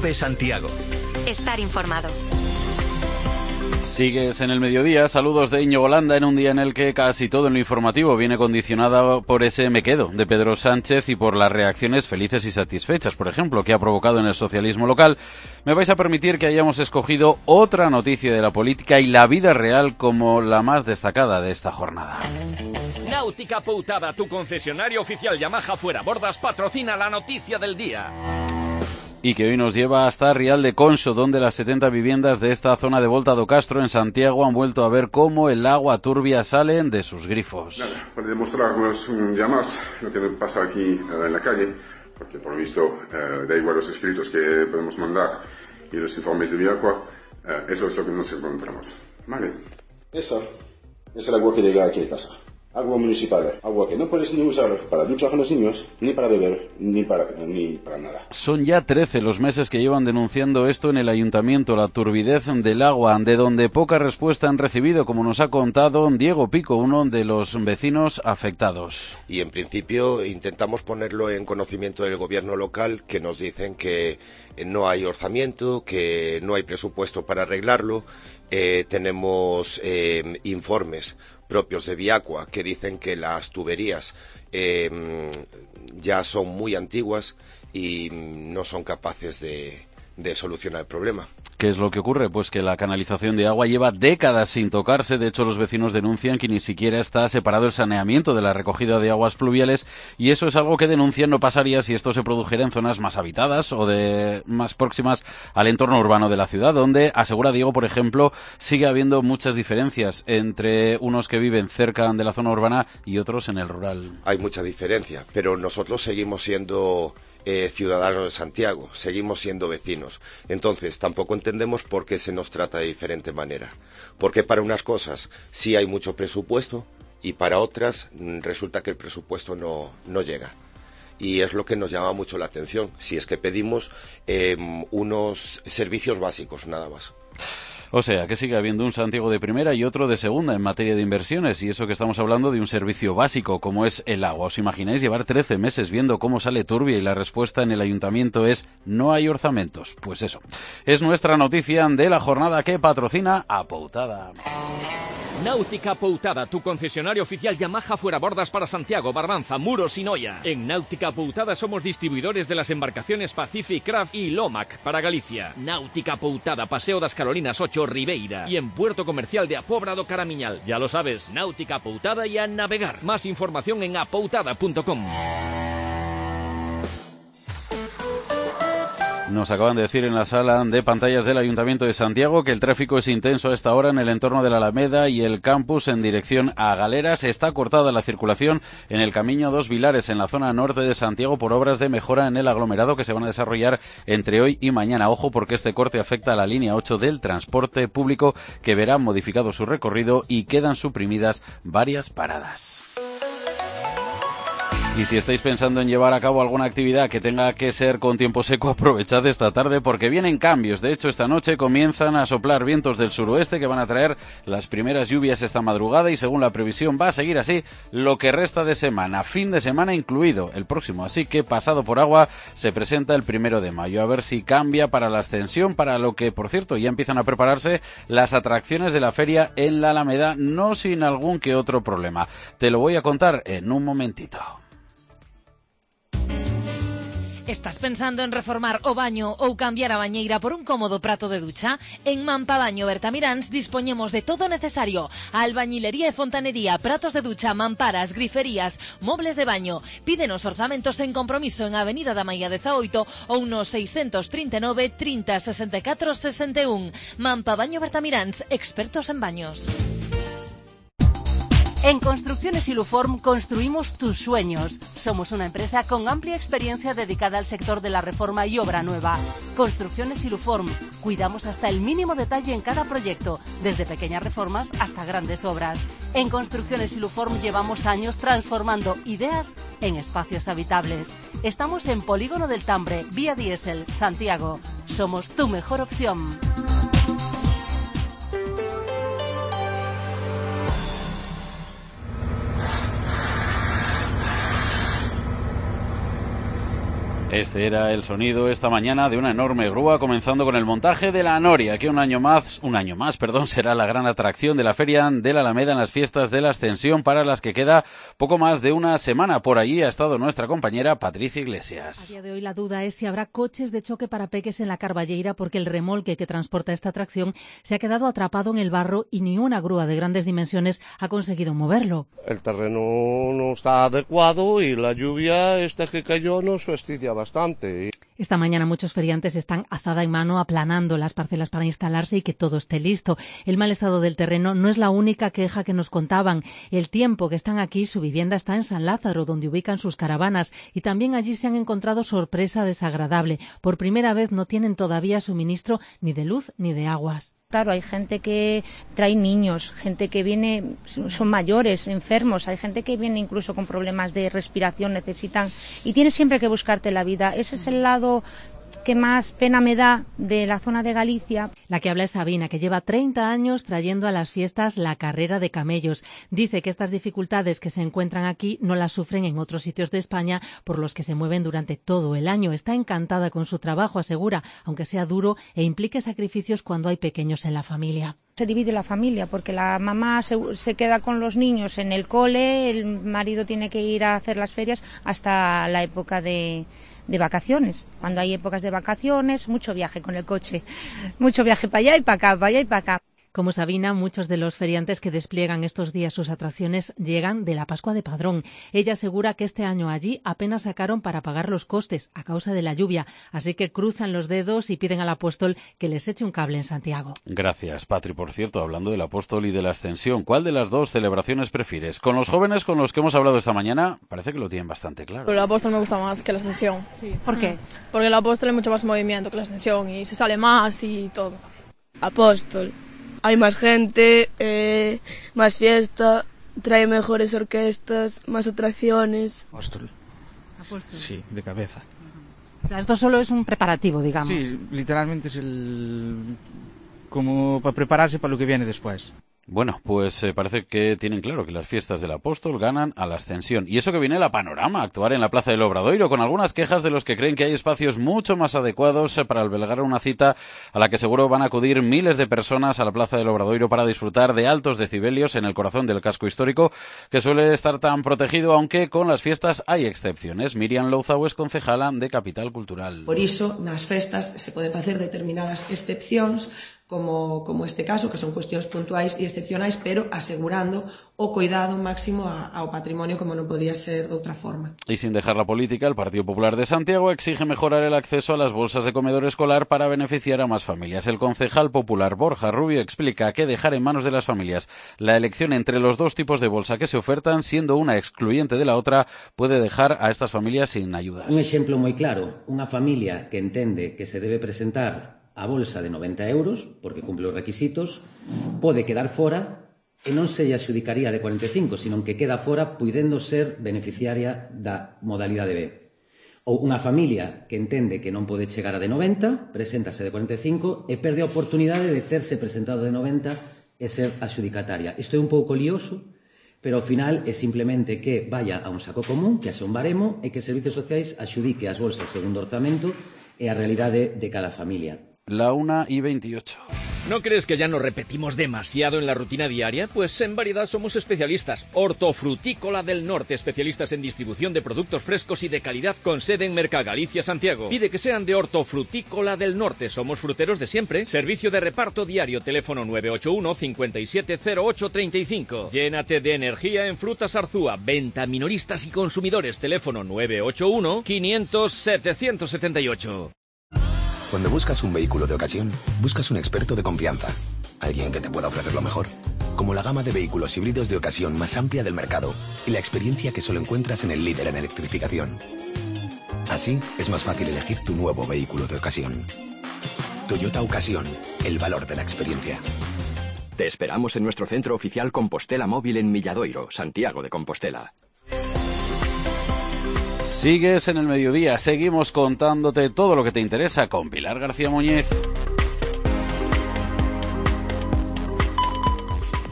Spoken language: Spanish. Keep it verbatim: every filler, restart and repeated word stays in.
COPE Santiago. Estar informado. Sigues en el mediodía, saludos de Íñigo Landa en un día en el que casi todo en lo informativo viene condicionado por ese me quedo de Pedro Sánchez y por las reacciones felices y satisfechas, por ejemplo, que ha provocado en el socialismo local. Me vais a permitir que hayamos escogido otra noticia de la política y la vida real como la más destacada de esta jornada. Náutica Poutada, tu concesionario oficial Yamaha Fuera Bordas, patrocina la noticia del día. Y que hoy nos lleva hasta Rial de Conso, donde las setenta viviendas de esta zona de Volta do Castro, en Santiago, han vuelto a ver cómo el agua turbia sale de sus grifos. Nada, para demostrarnos ya más lo que pasa aquí uh, en la calle, porque por lo visto uh, da igual los escritos que podemos mandar y los informes de Viacua, uh, eso es lo que nos encontramos. Vale. Esa es el agua que llega aquí a casa. Agua municipal, agua que no puedes ni usar para duchar a los niños, ni para beber, ni para, ni para nada. Son ya trece los meses que llevan denunciando esto en el ayuntamiento, la turbidez del agua, de donde poca respuesta han recibido, como nos ha contado Diego Pico, uno de los vecinos afectados. Y en principio intentamos ponerlo en conocimiento del gobierno local, que nos dicen que no hay orzamiento, que no hay presupuesto para arreglarlo. Eh, tenemos eh, informes propios de Viacua que dicen que las tuberías eh, ya son muy antiguas y no son capaces de, de solucionar el problema. ¿Qué es lo que ocurre? Pues que la canalización de agua lleva décadas sin tocarse. De hecho, los vecinos denuncian que ni siquiera está separado el saneamiento de la recogida de aguas pluviales, y eso es algo que denuncian no pasaría si esto se produjera en zonas más habitadas o de más próximas al entorno urbano de la ciudad, donde, asegura Diego, por ejemplo, sigue habiendo muchas diferencias entre unos que viven cerca de la zona urbana y otros en el rural. Hay mucha diferencia, pero nosotros seguimos siendo Eh, ciudadanos de Santiago, seguimos siendo vecinos. Entonces tampoco entendemos por qué se nos trata de diferente manera, porque para unas cosas sí hay mucho presupuesto y para otras resulta que el presupuesto no, no llega, y es lo que nos llama mucho la atención, si es que pedimos eh, unos servicios básicos nada más. O sea, que sigue habiendo un Santiago de primera y otro de segunda en materia de inversiones, y eso que estamos hablando de un servicio básico como es el agua. ¿Os imagináis llevar trece meses viendo cómo sale turbia y la respuesta en el ayuntamiento es no hay orzamentos? Pues eso, es nuestra noticia de la jornada que patrocina a Poutada. Náutica Poutada, tu concesionario oficial Yamaha Fuera Bordas para Santiago, Barbanza, Muros y Noia. En Náutica Poutada somos distribuidores de las embarcaciones Pacific Craft y Lomac para Galicia. Náutica Poutada, Paseo das Carolinas ocho, Ribeira. Y en Puerto Comercial de Apobra do Caramiñal. Ya lo sabes, Náutica Poutada y a navegar. Más información en apoutada punto com. Nos acaban de decir en la sala de pantallas del Ayuntamiento de Santiago que el tráfico es intenso a esta hora en el entorno de la Alameda y el campus en dirección a Galeras. Está cortada la circulación en el Camino Dos Vilares, en la zona norte de Santiago, por obras de mejora en el aglomerado que se van a desarrollar entre hoy y mañana. Ojo, porque este corte afecta a la línea ocho del transporte público, que verá modificado su recorrido y quedan suprimidas varias paradas. Y si estáis pensando en llevar a cabo alguna actividad que tenga que ser con tiempo seco, aprovechad esta tarde porque vienen cambios. De hecho, esta noche comienzan a soplar vientos del suroeste que van a traer las primeras lluvias esta madrugada, y según la previsión va a seguir así lo que resta de semana, fin de semana incluido el próximo. Así que pasado por agua se presenta el primero de mayo. A ver si cambia para la ascensión, para lo que, por cierto, ya empiezan a prepararse las atracciones de la feria en la Alameda, no sin algún que otro problema. Te lo voy a contar en un momentito. ¿Estás pensando en reformar o baño ou cambiar a bañeira por un cómodo prato de ducha? En Mampabaño Bertamiráns dispoñemos de todo necesario: albañilería e fontanería, pratos de ducha, mamparas, griferías, mobles de baño. Pídenos orzamentos en compromiso en Avenida da Maía dezaoito ou no seiscentos trinta e nove, trinta, sesenta e catro, sesenta e un. Mampabaño Bertamiráns, expertos en baños. En Construcciones Iluform construimos tus sueños. Somos una empresa con amplia experiencia dedicada al sector de la reforma y obra nueva. Construcciones Iluform. Cuidamos hasta el mínimo detalle en cada proyecto, desde pequeñas reformas hasta grandes obras. En Construcciones Iluform llevamos años transformando ideas en espacios habitables. Estamos en Polígono del Tambre, Vía Diésel, Santiago. Somos tu mejor opción. Este era el sonido esta mañana de una enorme grúa comenzando con el montaje de la Noria, que un año más, un año más, perdón, será la gran atracción de la Feria de la Alameda en las fiestas de la Ascensión, para las que queda poco más de una semana. Por allí ha estado nuestra compañera Patricia Iglesias. A día de hoy la duda es si habrá coches de choque para peques en la Carballeira, porque el remolque que transporta esta atracción se ha quedado atrapado en el barro y ni una grúa de grandes dimensiones ha conseguido moverlo. El terreno no está adecuado y la lluvia esta que cayó nos fastidia bastante. Esta mañana muchos feriantes están azada en mano aplanando las parcelas para instalarse y que todo esté listo. El mal estado del terreno no es la única queja que nos contaban. El tiempo que están aquí, su vivienda está en San Lázaro, donde ubican sus caravanas, y también allí se han encontrado sorpresa desagradable. Por primera vez no tienen todavía suministro ni de luz ni de aguas. Claro, hay gente que trae niños, gente que viene, son mayores, enfermos, hay gente que viene incluso con problemas de respiración, necesitan, y tienes siempre que buscarte la vida. Ese es el lado que más pena me da de la zona de Galicia. La que habla es Sabina, que lleva treinta años trayendo a las fiestas la carrera de camellos. Dice que estas dificultades que se encuentran aquí no las sufren en otros sitios de España, por los que se mueven durante todo el año. Está encantada con su trabajo, asegura, aunque sea duro e implique sacrificios cuando hay pequeños en la familia. Se divide la familia porque la mamá se, se queda con los niños en el cole, el marido tiene que ir a hacer las ferias hasta la época de, de vacaciones. Cuando hay épocas de vacaciones, mucho viaje con el coche, mucho viaje para allá y para acá, para allá y para acá. Como Sabina, muchos de los feriantes que despliegan estos días sus atracciones llegan de la Pascua de Padrón. Ella asegura que este año allí apenas sacaron para pagar los costes a causa de la lluvia, así que cruzan los dedos y piden al apóstol que les eche un cable en Santiago. Gracias, Patri. Por cierto, hablando del apóstol y de la Ascensión, ¿cuál de las dos celebraciones prefieres? Con los jóvenes con los que hemos hablado esta mañana, parece que lo tienen bastante claro. Pero el apóstol me gusta más que la Ascensión. Sí. ¿Por qué? Porque el apóstol hay mucho más movimiento que la Ascensión y se sale más y todo. Apóstol. Hay más gente, eh, más fiesta, trae mejores orquestas, más atracciones. Apóstol. Apóstol. Sí, de cabeza. O sea, esto solo es un preparativo, digamos. Sí, literalmente es el... como para prepararse para lo que viene después. Bueno, pues eh, parece que tienen claro que las fiestas del Apóstol ganan a la Ascensión. Y eso que viene la Panorama, actuar en la Plaza del Obradoiro, con algunas quejas de los que creen que hay espacios mucho más adecuados para albergar una cita a la que seguro van a acudir miles de personas a la Plaza del Obradoiro para disfrutar de altos decibelios en el corazón del casco histórico, que suele estar tan protegido, aunque con las fiestas hay excepciones. Miriam Louzao es concejala de Capital Cultural. Por iso, nas festas se poden facer determinadas excepcións, como, como este caso, que son cuestións puntuais e excepcionais, pero asegurando o cuidado máximo a, ao patrimonio, como non podía ser de outra forma. Y sin dejar la política, el Partido Popular de Santiago exige mejorar el acceso a las bolsas de comedor escolar para beneficiar a más familias. El concejal popular Borja Rubio explica que dejar en manos de las familias la elección entre los dos tipos de bolsa que se ofertan, siendo una excluyente de la otra, puede dejar a estas familias sin ayudas. Un exemplo moi claro, unha familia que entende que se debe presentar a bolsa de noventa euros, porque cumple os requisitos, pode quedar fora e non se lle adxudicaría de cuarenta e cinco, sino que queda fora puidendo ser beneficiaria da modalidade B. Ou unha familia que entende que non pode chegar a de noventa, preséntase de cuarenta e cinco e perde a oportunidade de terse presentado de noventa e ser adxudicataria. Isto é un pouco lioso, pero ao final é simplemente que vaya a un saco común, que haxa un baremo e que Servicios Sociais axudique as bolsas segundo orzamento e a realidade de cada familia. La una y veintiocho. ¿No crees que ya nos repetimos demasiado en la rutina diaria? Pues en variedad somos especialistas. Hortofrutícola del Norte, especialistas en distribución de productos frescos y de calidad, con sede en Mercagalicia, Santiago. Pide que sean de Hortofrutícola del Norte. Somos fruteros de siempre. Servicio de reparto diario, teléfono nueve ocho uno, cinco siete cero ocho tres cinco. Llénate de energía en Frutas Arzúa. Venta minoristas y consumidores, teléfono nueve ocho uno, quinientos, setecientos setenta y ocho. Cuando buscas un vehículo de ocasión, buscas un experto de confianza. Alguien que te pueda ofrecer lo mejor. Como la gama de vehículos híbridos de ocasión más amplia del mercado y la experiencia que solo encuentras en el líder en electrificación. Así es más fácil elegir tu nuevo vehículo de ocasión. Toyota Ocasión, el valor de la experiencia. Te esperamos en nuestro centro oficial Compostela Móvil en Milladoiro, Santiago de Compostela. Sigues en el mediodía, seguimos contándote todo lo que te interesa con Pilar García Muñiz.